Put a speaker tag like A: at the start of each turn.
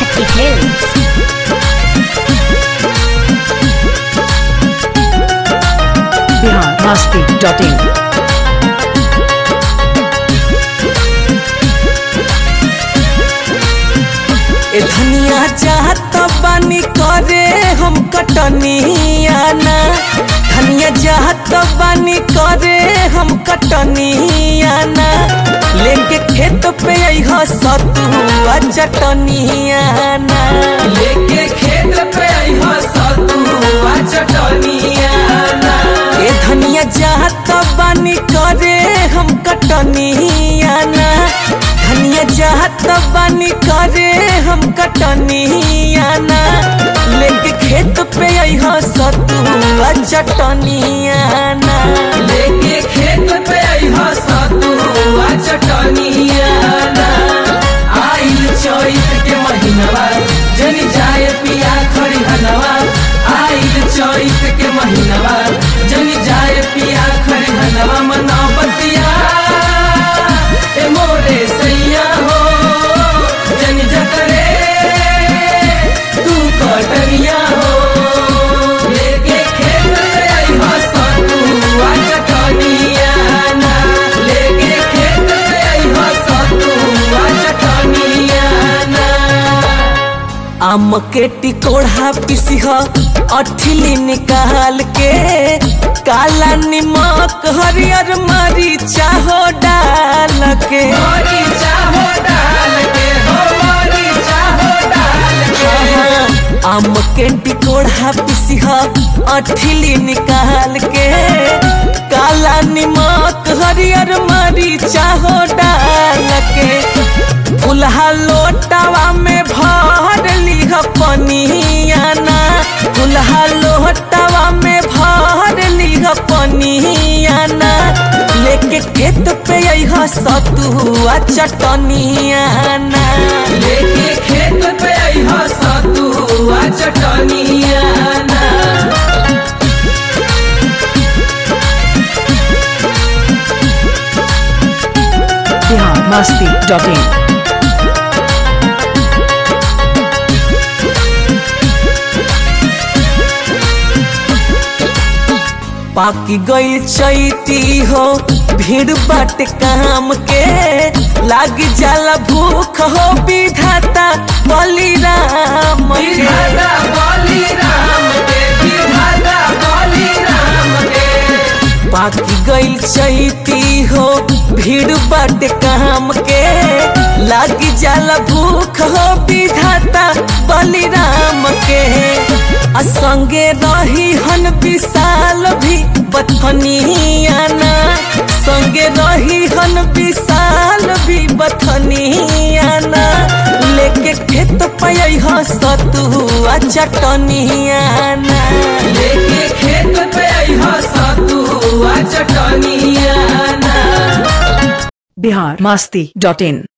A: Happy Hills.
B: biharmasti.in
C: ए धनिया चाहत बानी करे हम कटनिया ना धनिया चाहत बानी करे हम कटनिया ना लेके खेत पे अइह सतुआ चटनिया ना लेके खेत पे अइह सतुआ चटनिया ना ए धनिया चाहत बानी करे हम कटनिया ना धनिया चाहत बानी करे हम कटनिया ना लेके खेत पे अइह सतुआ चटनिया ना लेके खेत पे अइह सतुआ चटनिया ना आइल चैत के महीनवा जनी जाए पिया खरिहनवा आइल चैत के महीनवा जनी जाए पिया खरिहनवा मनबतिया ए मोरे सैया हो जनी जकरे तू कटनिया हो लेके खेत पे अइह सतुआ चटनिया ना लेके खेत पे अइह सतुआ चटनिया ना आम के टिकोड़ा पिसिह अठिली निकाल के काला निमक हरियर मरीचा हो डाल के आम के टिकोड़ा पिसिह अठिली निकाल के काला निमक हरियर मरीचा हो डाल के फुलहा लोटावा में भर लीह पनिया ना फुलहा लोटावा में भर लीह पनिया ना लेके खेत पे अइह सतुआ चटनिया ना लेके खेत पे अइह सतुआ चटनिया ना
B: biharmasti.in
C: पाकी गई चैती हो भीड़ बाट काम के लाग जाला भूख हो विधाता बलिराम पाकी गई चैती हो भीड़ बाट काम के लाग जाला भूख हो विधाता बलिराम के संगे रही हन विशाल भी बथनिया ना संगे रही हन विशाल भी बथनिया ना लेके खेत पे अइह सतुआ चटनिया ना लेके खेत पे अइह सतुआ चटनिया ना
B: biharmasti.in